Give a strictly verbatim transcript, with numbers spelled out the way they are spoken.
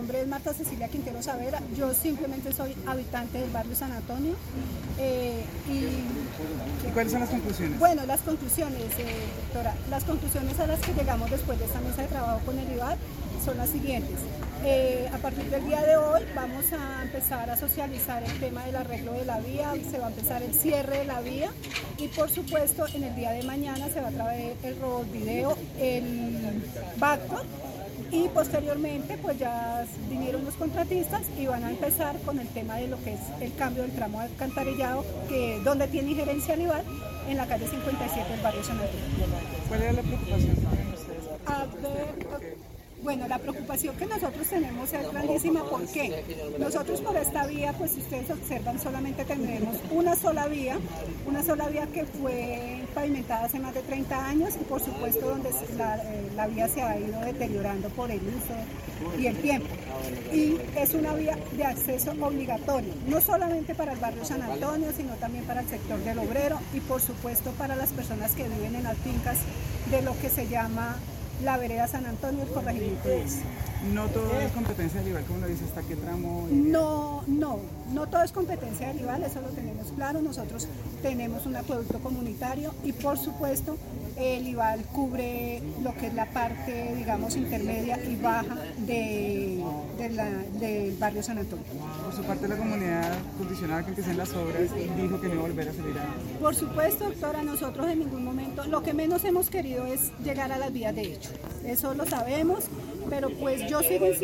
nombre es Marta Cecilia Quintero Savera, yo simplemente soy habitante del barrio San Antonio. Eh, y, ¿Y cuáles son las conclusiones? Bueno, las conclusiones, eh, doctora, las conclusiones a las que llegamos después de esta mesa de trabajo con el I V A D son las siguientes. Eh, a partir del día de hoy vamos a empezar a socializar el tema del arreglo de la vía, se va a empezar el cierre de la vía y por supuesto en el día de mañana se va a traer el robot video, el backdrop y posteriormente pues ya vinieron los contratistas y van a empezar con el tema de lo que es el cambio del tramo de alcantarillado, que donde tiene injerencia el I V A D, en la calle cincuenta y siete del barrio San Antonio. ¿Cuál era la preocupación que tienen ustedes? A ver, bueno, la preocupación que nosotros tenemos es grandísima. ¿Por qué? Nosotros por esta vía, pues si ustedes observan, solamente tenemos una sola vía, una sola vía que fue pavimentada hace más de treinta años y por supuesto donde la, eh, la vía se ha ido deteriorando por el uso y el tiempo. Y es una vía de acceso obligatorio, no solamente para el barrio San Antonio, sino también para el sector del Obrero y por supuesto para las personas que viven en las fincas de lo que se llama la vereda San Antonio, el corregimiento diez. No todo es competencia del I V A D, como lo dice, ¿hasta qué tramo? No, no, no todo es competencia del I V A D, eso lo tenemos claro. Nosotros tenemos un acueducto comunitario y por supuesto el I V A D cubre lo que es la parte, digamos, intermedia y baja de, de la, del barrio San Antonio. Por su parte la comunidad, condicionada que empiecen las obras, dijo que no iba a volver a salir a... Por supuesto, doctora, nosotros en ningún momento, lo que menos hemos querido es llegar a las vías de hecho, eso lo sabemos, pero pues yo sigo insistiendo.